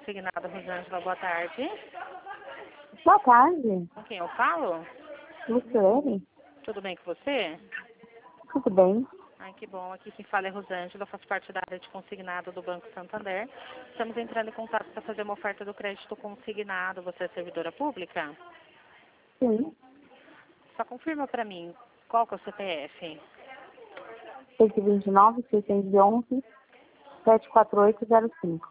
Consignado, Rosângela, boa tarde. Boa tarde, Com quem eu falo? Luciane. Tudo bem com você? Tudo bem? Ai, que bom. Aqui quem fala é Rosângela, eu faço parte da área de consignado do Banco Santander. Estamos entrando em contato para fazer uma oferta do crédito consignado. Você é servidora pública? Sim. Só confirma para mim, qual que é o CPF? 129, 611, 74805.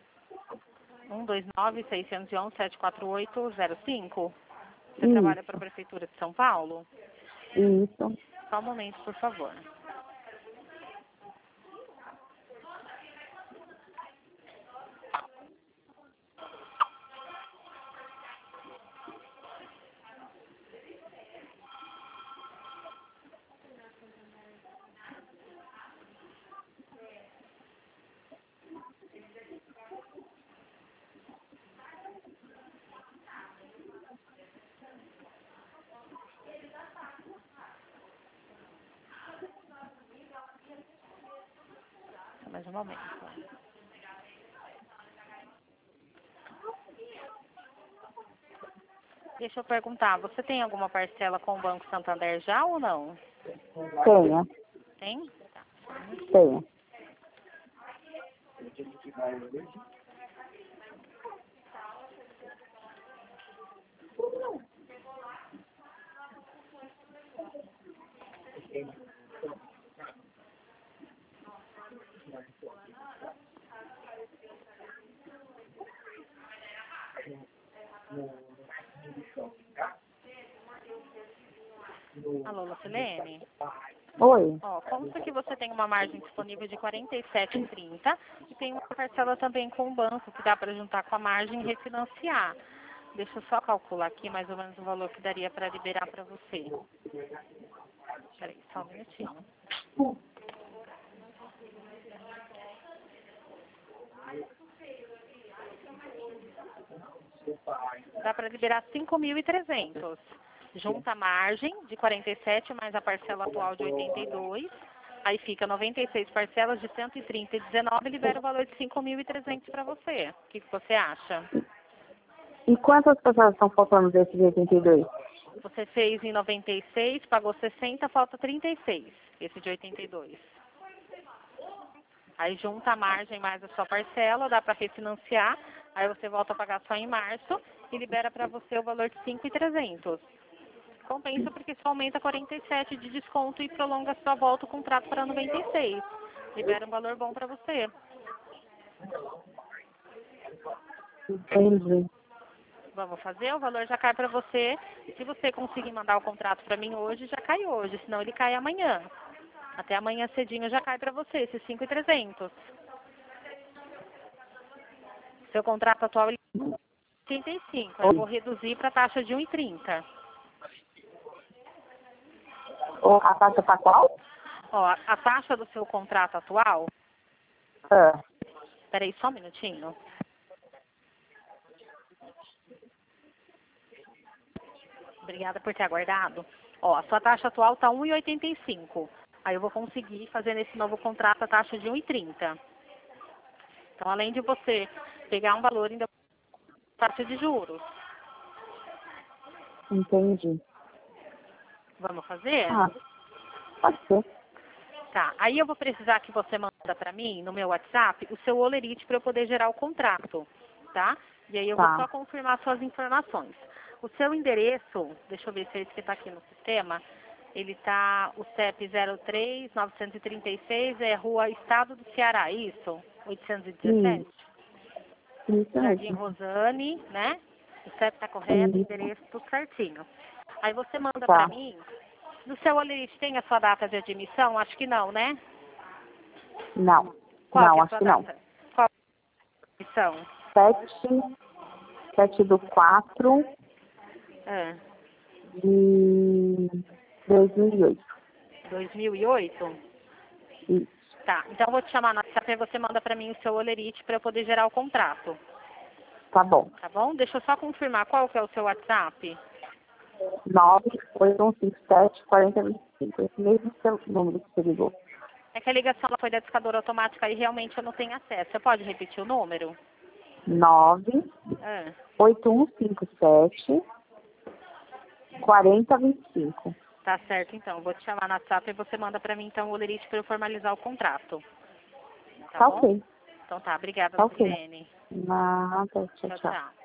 129-611-74805. Você trabalha para a Isso, Prefeitura de São Paulo? isso. Só um momento, por favor. Só mais um momento. Deixa eu perguntar, você tem alguma parcela com o Banco Santander já ou não? Tenha, Tem? Tá. tenha. Alô, Lucilene? Oi, Ó, consta que você tem uma margem disponível de R$ 47,30 e tem uma parcela também com o banco que dá para juntar com a margem e refinanciar. Deixa eu só calcular aqui mais ou menos o valor que daria para liberar para você. Peraí, só um minutinho. Dá para liberar 5.300. Junta a margem de 47 mais a parcela atual de 82. Aí fica 96 parcelas de 130 e 19 e libera o valor de 5.300 para você. O que você acha? e quantas pessoas estão faltando desse de 82? Você fez em 96, pagou 60, falta 36, esse de 82. Aí junta a margem mais a sua parcela, dá para refinanciar, aí você volta a pagar só em março e libera para você o valor de 5.300. Compensa porque isso aumenta 47 de desconto e prolonga a sua volta o contrato para 96. Libera um valor bom para você. Entendi. Vamos fazer, o valor já cai para você. Se você conseguir mandar o contrato para mim hoje, já cai hoje, senão ele cai amanhã. Até amanhã cedinho já cai para você, esses 5.300. Seu contrato atual é 85, eu vou reduzir para a taxa de 1,30. A taxa tá qual? Ó, a taxa do seu contrato atual, Ah, peraí só um minutinho. Obrigada por ter aguardado. Ó, a sua taxa atual está 1,85. Aí eu vou conseguir fazer nesse novo contrato a taxa de 1,30. Então, além de você pegar um valor, ainda taxa de juros. entendi. Vamos fazer? Ah, pode ser. Tá. Aí eu vou precisar que você manda para mim, no meu WhatsApp, o seu olerite para eu poder gerar o contrato, tá? E aí eu vou Tá. só confirmar suas informações. O seu endereço, deixa eu ver se é esse que está aqui no sistema, ele tá, o CEP 03936, é Rua Estado do Ceará, isso? 817? Isso Jardim mesmo. Rosane, né? O CEP tá correto, o Isso. endereço tudo certinho. Aí você manda para Tá. mim, no seu olerite tem a sua data de admissão? Acho que não, né? Não. Qual que Não, é a acho sua que não. data? Qual é a admissão? 7/4 Ah, de 2008. 2008? Isso. Tá, então eu vou te chamar no WhatsApp e você manda para mim o seu olerite para eu poder gerar o contrato, Tá bom. tá bom? Deixa eu só confirmar qual que é o seu WhatsApp. 98157-4025. Esse mesmo seu número que você ligou. É que a ligação ela foi da discadora automática e realmente eu não tenho acesso. Você pode repetir o número? Ah, 8157 4025. tá certo, então. Vou te chamar no WhatsApp e você manda pra mim, então, o lerite para eu formalizar o contrato. Tá Tá bom? ok. Então tá, obrigada, Tá ok. Lucilene. Nada. Tchau, Tchau, tchau. tchau.